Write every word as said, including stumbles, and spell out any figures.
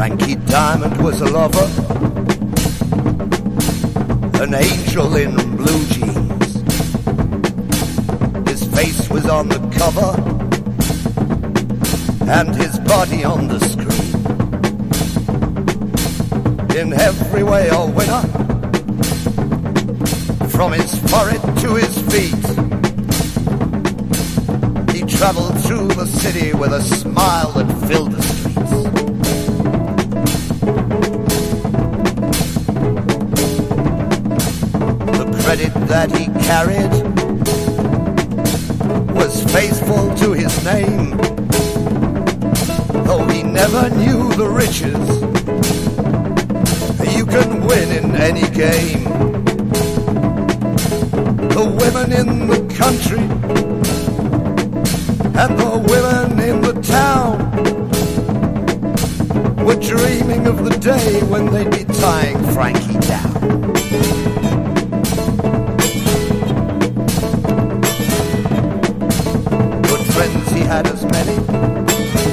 Frankie Diamond was a lover, an angel in blue jeans. His face was on the cover and his body on the screen. In every way a winner, from his forehead to his feet. He traveled through the city with a smile that filled the streets. The credit that he carried was faithful to his name, though he never knew the riches you can win in any game. The women in the country and the women in the town were dreaming of the day when they'd be tying Frankie down.